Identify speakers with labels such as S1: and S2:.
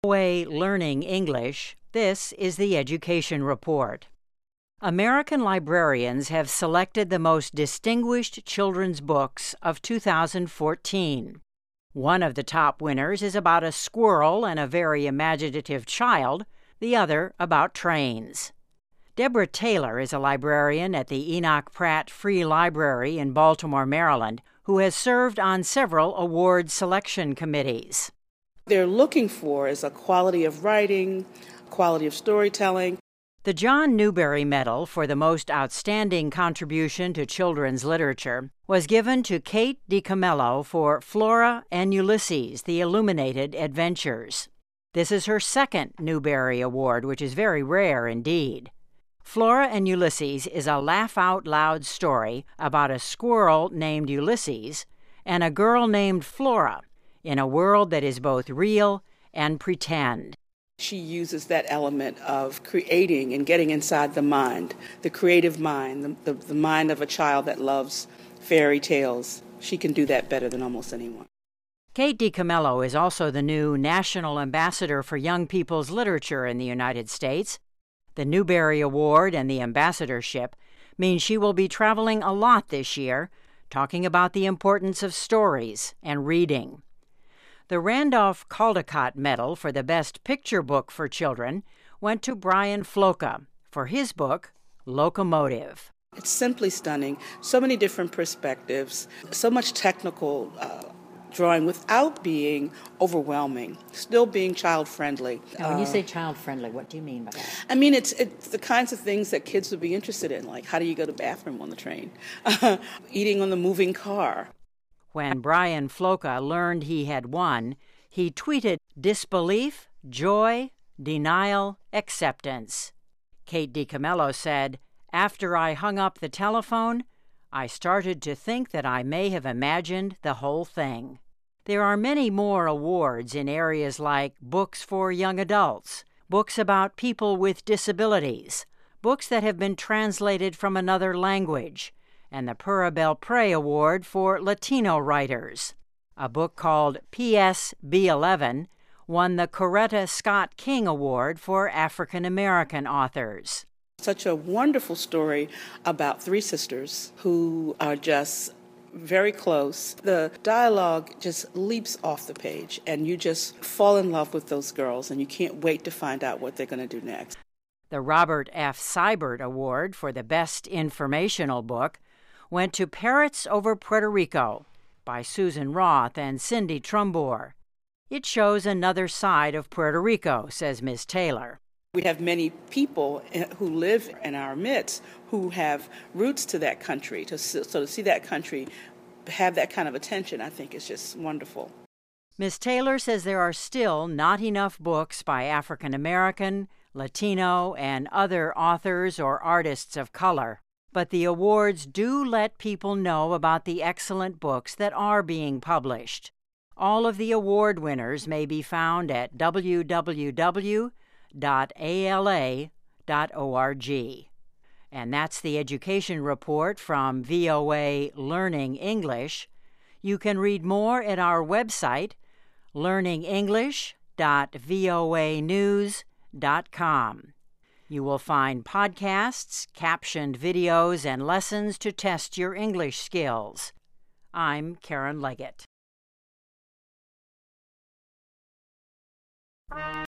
S1: VOA Learning English, this is the Education Report. American librarians have selected the most distinguished children's books of 2014. One of the top winners is about a squirrel and a very imaginative child, the other about trains. Deborah Taylor is a librarian at the Enoch Pratt Free Library in Baltimore, Maryland, who has served on several award selection committees.
S2: They're looking for is a quality of writing, quality of storytelling.
S1: The John Newbery Medal for the most outstanding contribution to children's literature was given to Kate DiCamillo for Flora and Ulysses, The Illuminated Adventures. This is her second Newbery Award, which is very rare indeed. Flora and Ulysses is a laugh-out-loud story about a squirrel named Ulysses and a girl named Flora in a world that is both real and pretend.
S2: She uses that element of creating and getting inside the mind, the creative mind, the mind of a child that loves fairy tales. She can do that better than almost anyone.
S1: Kate DiCamillo is also the new National Ambassador for Young People's Literature in the United States. The Newbery Award and the ambassadorship means she will be traveling a lot this year, talking about the importance of stories and reading. The Randolph Caldecott Medal for the Best Picture Book for Children went to Brian Floca for his book, Locomotive.
S2: It's simply stunning. So many different perspectives, so much technical drawing without being overwhelming, still being child-friendly.
S3: Now, when you say child-friendly, what do you mean by that?
S2: I mean, it's the kinds of things that kids would be interested in, like how do you go to the bathroom on the train, eating on the moving car.
S1: When Brian Floca learned he had won, he tweeted disbelief, joy, denial, acceptance. Kate DiCamillo said, "After I hung up the telephone, I started to think that I may have imagined the whole thing." There are many more awards in areas like books for young adults, books about people with disabilities, books that have been translated from another language, and the Pura Belpré Award for Latino writers. A book called P.S. B11 won the Coretta Scott King Award for African American authors.
S2: Such a wonderful story about three sisters who are just very close. The dialogue just leaps off the page, and you just fall in love with those girls, and you can't wait to find out what they're going to do next.
S1: The Robert F. Seibert Award for the Best Informational Book went to Parrots Over Puerto Rico by Susan Roth and Cindy Trumbore. It shows another side of Puerto Rico, says Ms. Taylor.
S2: We have many people who live in our midst who have roots to that country. So to see that country have that kind of attention, I think is just wonderful.
S1: Ms. Taylor says there are still not enough books by African American, Latino, and other authors or artists of color. But the awards do let people know about the excellent books that are being published. All of the award winners may be found at www.ala.org. And that's the Education Report from VOA Learning English. You can read more at our website, learningenglish.voanews.com. You will find podcasts, captioned videos, and lessons to test your English skills. I'm Karen Leggett.